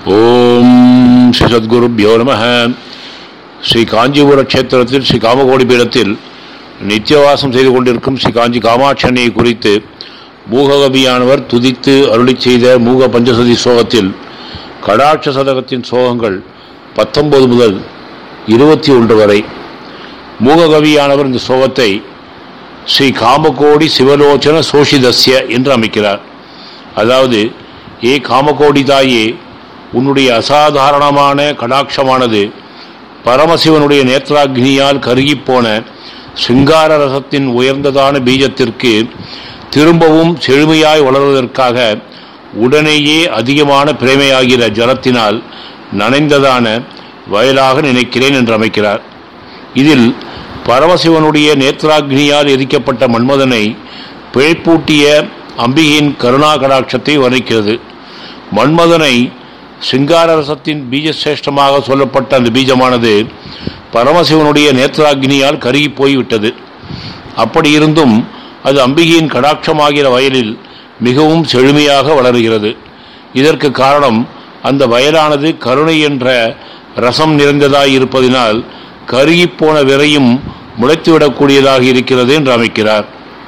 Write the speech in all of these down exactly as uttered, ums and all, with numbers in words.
ஓம் ஸ்ரீ சத்குருப்யோ நமஹ. ஸ்ரீ காஞ்சிபுர கஷேத்திரத்தில் ஸ்ரீ காமகோடி பீடத்தில் நித்தியவாசம் செய்து கொண்டிருக்கும் ஸ்ரீ காஞ்சி காமாட்சி அன்னையை குறித்து மூககவியானவர் துதித்து அருளி செய்த மூக பஞ்சசதி சோகத்தில் கடாட்ச சதகத்தின் சோகங்கள் பத்தொன்பது முதல் இருபத்தி ஒன்று வரை. மூககவியானவர் இந்த சோகத்தை ஸ்ரீ காமகோடி சிவலோச்சன சோஷிதஸ்ய என்று அமைக்கிறார். அதாவது, ஏ காமகோடி தாயே, உன்னுடைய அசாதாரணமான கடாட்சமானது பரமசிவனுடைய நேத்ராக்னியால் கருகிப்போன சிங்கார ரசத்தின் உயர்ந்ததான பீஜத்திற்கு திரும்பவும் செழுமையாய் வளர்வதற்காக உடனேயே அதிகமான பிரேமையாகிற ஜலத்தினால் நனைந்ததான வயலாக நினைக்கிறேன் என்று அமைக்கிறார். இதில் பரமசிவனுடைய நேத்ராக்னியால் எரிக்கப்பட்ட மன்மதனை பிழைப்பூட்டிய அம்பிகையின் கருணா கடாட்சத்தை வர்ணிக்கிறது. மன்மதனை சிங்காரரசத்தின் பீஜசிரேஷ்டமாக சொல்லப்பட்ட அந்த பீஜமானது பரமசிவனுடைய நேத்ராக்னியால் கருகி போய்விட்டது. அப்படி இருந்தும் அது அம்பிகையின் கடாட்சமாகிற வயலில் மிகவும் செழுமையாக வளருகிறது. இதற்கு காரணம், அந்த வயலானது கருணை என்ற ரசம் நிறைந்ததாய் இருப்பதினால் கருகிப்போன விரையும் முளைத்துவிடக்கூடியதாக இருக்கிறது என்று அமைக்கிறார்.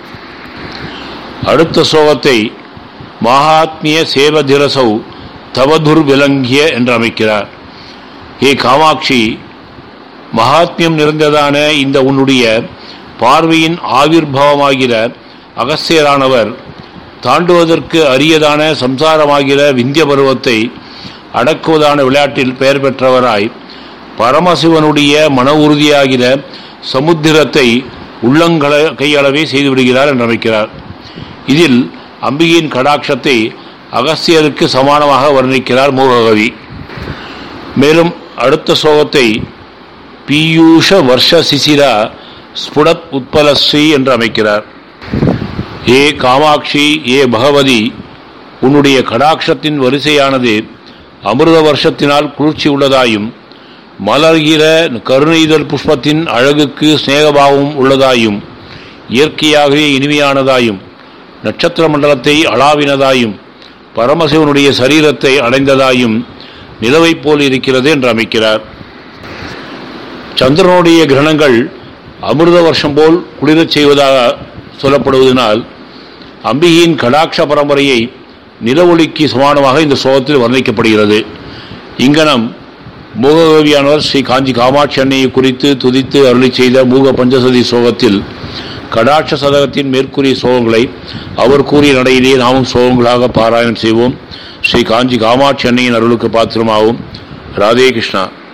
அடுத்த சோகத்தை மகாத்மிய சேவதிரசௌ தவதுர் விலங்கிய என்று அமைக்கிறார். ஏ காமாட்சி, மகாத்மியம் நிறைந்ததான இந்த உன்னுடைய பார்வையின் ஆவிர்வாவமாகிற அகஸ்தியரானவர் தாண்டுவதற்கு அரியதான சம்சாரமாகிற விந்திய பருவத்தை அடக்குவதான விளையாட்டில் பெயர் பெற்றவராய் பரமசிவனுடைய மன உறுதியாகிற சமுத்திரத்தை உள்ளங்கள கையளவே செய்துவிடுகிறார் என்று அமைக்கிறார். இதில் அம்பிகையின் கடாட்சத்தை அகஸ்தியருக்கு சமானமாக வர்ணிக்கிறார் மூககவி. மேலும் அடுத்த சோகத்தை பீயூஷ வர்ஷ சிசிரா ஸ்புடத் உத்பலஸ்ரீ என்று அமைக்கிறார். ஏ காமாட்சி, ஏ பகவதி, உன்னுடைய கடாட்சத்தின் வரிசையானது அமிர்த வருஷத்தினால் குளிர்ச்சி உள்ளதாயும் மலர்கிற கருணைதல் புஷ்பத்தின் அழகுக்கு ஸ்நேகபாவம் உள்ளதாயும் இயற்கையாகவே இனிமையானதாயும் நட்சத்திர மண்டலத்தை அளாவினதாயும் பரமசிவனுடைய சரீரத்தை அடைந்ததாயும் நிலவை போல் இருக்கிறது என்று அமைக்கிறார். சந்திரனுடைய கிரணங்கள் அமிர்த வருஷம் போல் குளிரச் செய்வதாக சொல்லப்படுவதனால் அம்பிகையின் கடாட்ச பரம்பரையை நிலவொளிக்கு சமானமாக இந்த சோகத்தில் வர்ணிக்கப்படுகிறது. இங்கனம் மூககவியானவர் ஸ்ரீ காஞ்சி காமாட்சி அன்னையை குறித்து துதித்து அருளி செய்த மூக பஞ்சசதி சோகத்தில் கடாட்ச சதகத்தின் மேற்கூறிய சோகங்களை அவர் கூறிய நடையிலேயே நாமும் சோகங்களாக பாராயணம் செய்வோம். ஸ்ரீ காஞ்சி காமாட்சி அன்னையின் அருளுக்கு பாத்திரமாகும். ராதே கிருஷ்ணா.